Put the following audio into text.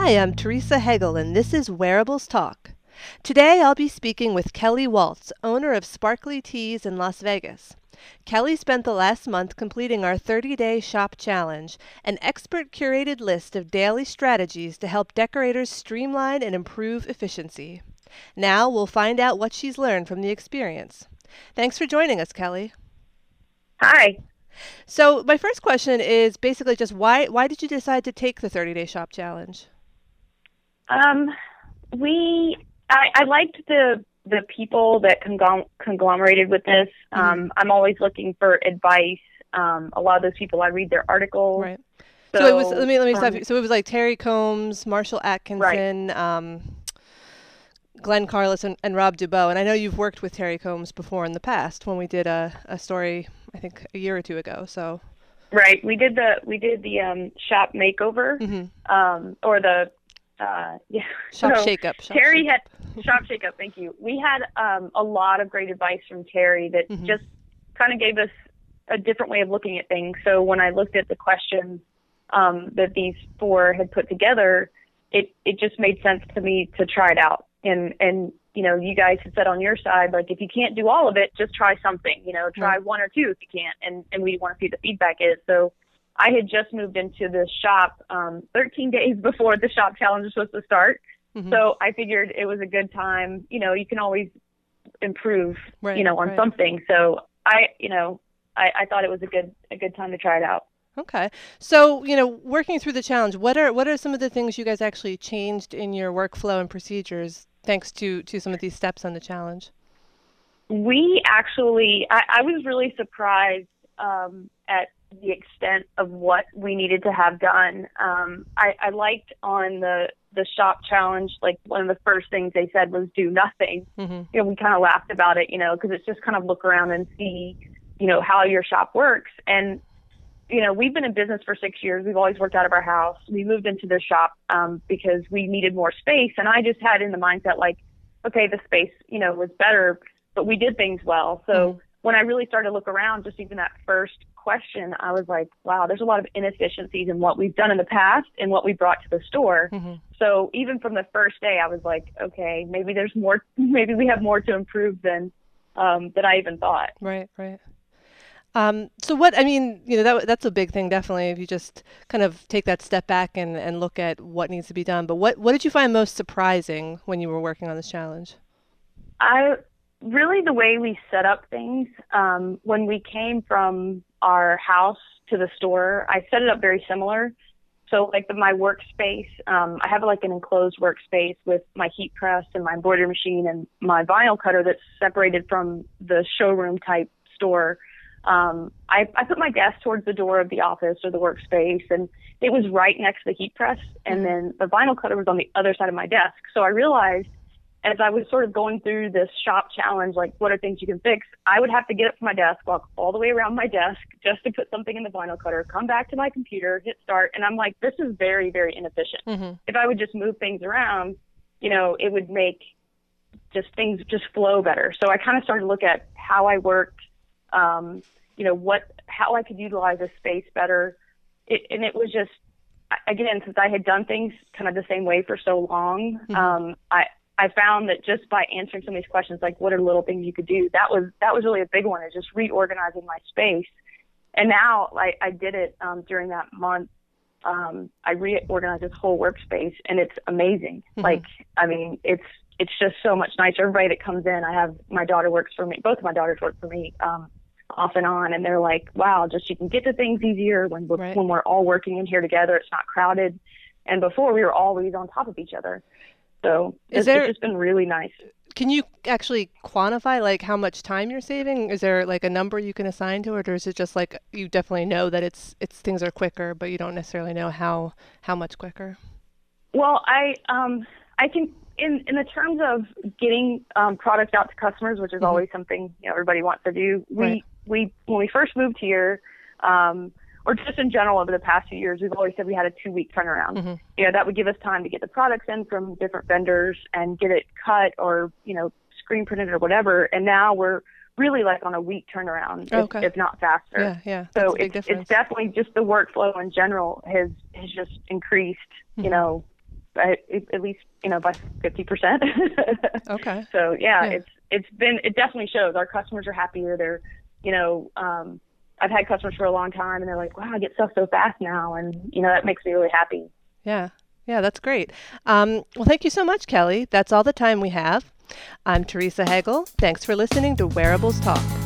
Hi, I'm Teresa Hegel, and this is Wearables Talk. Today I'll be speaking with Kelly Waltz, owner of Sparkly Tees in Las Vegas. Kelly spent the last month completing our 30-day shop challenge, an expert-curated list of daily strategies to help decorators streamline and improve efficiency. Now we'll find out what she's learned from the experience. Thanks for joining us, Kelly. Hi. So my first question is basically just why did you decide to take the 30-day shop challenge? Um, I liked the people that conglomerated with this. I'm always looking for advice. A lot of those people, I read their articles. Right. So it was So, let me stop you. So it was like Terry Combs, Marshall right, Atkinson, Glenn Carless, and Rob Dubow. And I know you've worked with Terry Combs before in the past when we did a story, I think a year or two ago. So right. We did the shop makeover, hmm or the yeah. shop So shakeup, shop Terry had shakeup. shop shakeup. Thank you. We had a lot of great advice from Terry that hmm just kind of gave us a different way of looking at things. So when I looked at the questions that these four had put together, it just made sense to me to try it out. And you know, you guys had said on your side, like, if you can't do all of it, just try something. You know, try Right. one or two if you can't, and we want to see the feedback is. So I had just moved into the shop 13 days before the shop challenge was supposed to start. hmm So I figured it was a good time. You know, you can always improve, Right. on Right. something. So I thought it was a good time to try it out. Okay. So, working through the challenge, what are some of the things you guys actually changed in your workflow and procedures thanks to some of these steps on the challenge? We actually, I was really surprised at the extent of what we needed to have done. I liked on the shop challenge, like one of the first things they said was do nothing. hmm You know, we kind of laughed about it, because it's just kind of look around and see, how your shop works. And we've been in business for 6 years. We've always worked out of our house. We moved into the shop because we needed more space. And I just had in the mindset, like, okay, the space, was better, but we did things well. hmm So when I really started to look around, just even that first question, I was like, wow, there's a lot of inefficiencies in what we've done in the past and what we brought to the store. hmm So even from the first day, I was like, okay, maybe there's more, maybe we have more to improve than I even thought. Right, right. So what, I mean, that's a big thing, definitely, if you just kind of take that step back and look at what needs to be done. But what did you find most surprising when you were working on this challenge? I really the way we set up things when we came from our house to the store, I set it up very similar. So like my workspace, I have like an enclosed workspace with my heat press and my embroidery machine and my vinyl cutter that's separated from the showroom type store. I put my desk towards the door of the office or the workspace, and it was right next to the heat press, and hmm then the vinyl cutter was on the other side of my desk. So I realized as I was sort of going through this shop challenge, like what are things you can fix, I would have to get up from my desk, walk all the way around my desk just to put something in the vinyl cutter, come back to my computer, hit start, and I'm like, this is very, very inefficient. hmm If I would just move things around, it would make just things just flow better. So I kind of started to look at how I worked, how I could utilize a space better. And it was just, again, since I had done things kind of the same way for so long, hmm I found that just by answering some of these questions, like what are little things you could do, that was really a big one, is just reorganizing my space. And now I did it during that month. I reorganized this whole workspace, and it's amazing. hmm Like, I mean, it's just so much nicer. Everybody that comes in, I have my daughter works for me. Both of my daughters work for me off and on, and they're like, wow, just you can get to things easier Right. when we're all working in here together. It's not crowded. And before, we were always on top of each other. So Is it's there, just been really nice. can you actually quantify like how much time you're saving? Is there like a number you can assign to it, or is it just like you definitely know that it's things are quicker, but you don't necessarily know how much quicker? Well, I can in the terms of getting products out to customers, which is hmm always something everybody wants to do. Right. We when we first moved here, or just in general over the past few years, we've always said we had a 2-week turnaround. hmm That would give us time to get the products in from different vendors and get it cut or screen printed or whatever. And now we're really like on a week turnaround, Okay. if not faster. Yeah, yeah, that's So a big it's difference. definitely just the workflow in general has just increased, hmm at least, by 50%. Okay. So yeah, it definitely shows. Our customers are happier. They're, I've had customers for a long time, and they're like, wow, I get stuff so fast now. And, that makes me really happy. Yeah. Yeah, that's great. Well, thank you so much, Kelly. That's all the time we have. I'm Teresa Hagel. Thanks for listening to Wearables Talk.